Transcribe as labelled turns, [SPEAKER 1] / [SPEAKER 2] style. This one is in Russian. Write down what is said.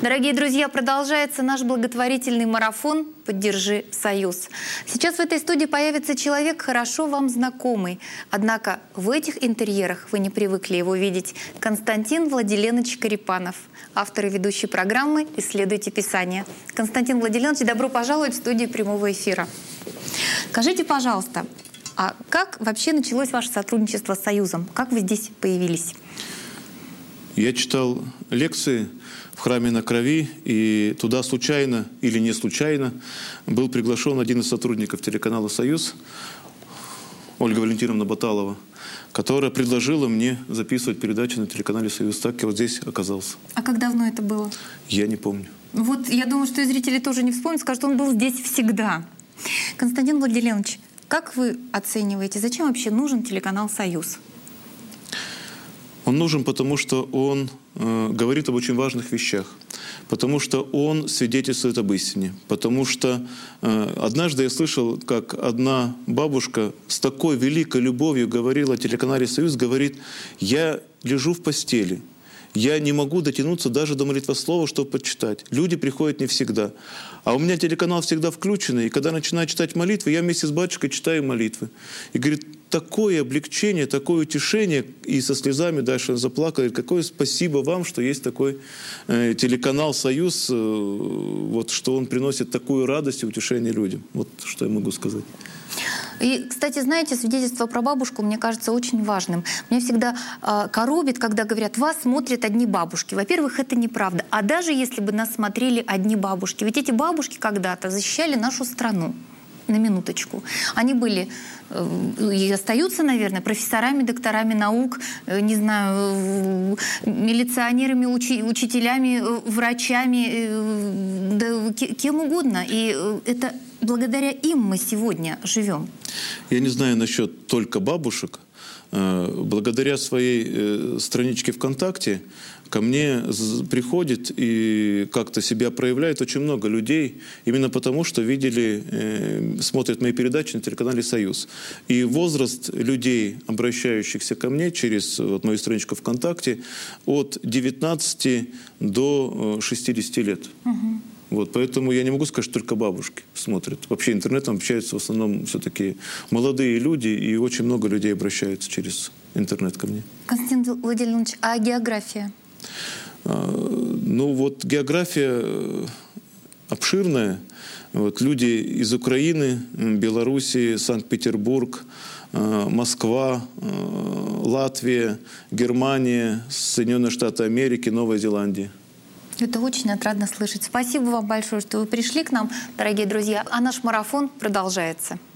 [SPEAKER 1] Дорогие друзья, продолжается наш благотворительный марафон «Поддержи Союз». Сейчас в этой студии появится человек, хорошо вам знакомый. Однако в этих интерьерах вы не привыкли его видеть. Константин Владиленович Корепанов, автор и ведущий программы «Исследуйте Писание». Константин Владиленович, добро пожаловать в студию прямого эфира. Скажите, пожалуйста, а как вообще началось ваше сотрудничество с Союзом? Как вы здесь появились?
[SPEAKER 2] Я читал лекции в храме на Крови, и туда случайно или не случайно был приглашен один из сотрудников телеканала «Союз», Ольга Валентиновна Баталова, которая предложила мне записывать передачи на телеканале «Союз». Так я вот здесь оказался.
[SPEAKER 1] А как давно это было?
[SPEAKER 2] Я не помню.
[SPEAKER 1] Вот я думаю, что и зрители тоже не вспомнят, скажут, он был здесь всегда. Константин Владиленович, как вы оцениваете, зачем вообще нужен телеканал «Союз»?
[SPEAKER 2] Он нужен, потому что он говорит об очень важных вещах, потому что он свидетельствует об истине, потому что однажды я слышал, как одна бабушка с такой великой любовью говорила о телеканале «Союз», говорит: «Я лежу в постели, я не могу дотянуться даже до молитвослова, чтобы почитать. Люди приходят не всегда. А у меня телеканал всегда включенный, и когда начинаю читать молитвы, я вместе с батюшкой читаю молитвы». И говорит, такое облегчение, такое утешение, и со слезами дальше заплакала. Говорит, какое спасибо вам, что есть такой телеканал «Союз», вот, что он приносит такую радость и утешение людям. Вот что я могу сказать.
[SPEAKER 1] И, кстати, знаете, свидетельство про бабушку, мне кажется, очень важным. Мне всегда коробит, когда говорят, вас смотрят одни бабушки. Во-первых, это неправда. А даже если бы нас смотрели одни бабушки, ведь эти бабушки когда-то защищали нашу страну. На минуточку. Они были и остаются, наверное, профессорами, докторами наук, не знаю, милиционерами, учителями, врачами, да, кем угодно. И это благодаря им мы сегодня живем.
[SPEAKER 2] Я не знаю насчет только бабушек. Благодаря своей страничке ВКонтакте ко мне приходит и как-то себя проявляет очень много людей, именно потому, что видели, смотрят мои передачи на телеканале «Союз». И возраст людей, обращающихся ко мне через вот мою страничку ВКонтакте, от 19 до 60 лет. Вот, поэтому я не могу сказать, что только бабушки смотрят. Вообще интернетом общаются в основном все-таки молодые люди, и очень много людей обращаются через интернет ко мне.
[SPEAKER 1] Константин Владимирович, а география?
[SPEAKER 2] Ну вот география обширная. Вот, люди из Украины, Белоруссии, Санкт-Петербург, Москва, Латвия, Германия, Соединенные Штаты Америки, Новая Зеландия.
[SPEAKER 1] Это очень отрадно слышать. Спасибо вам большое, что вы пришли к нам, дорогие друзья. А наш марафон продолжается.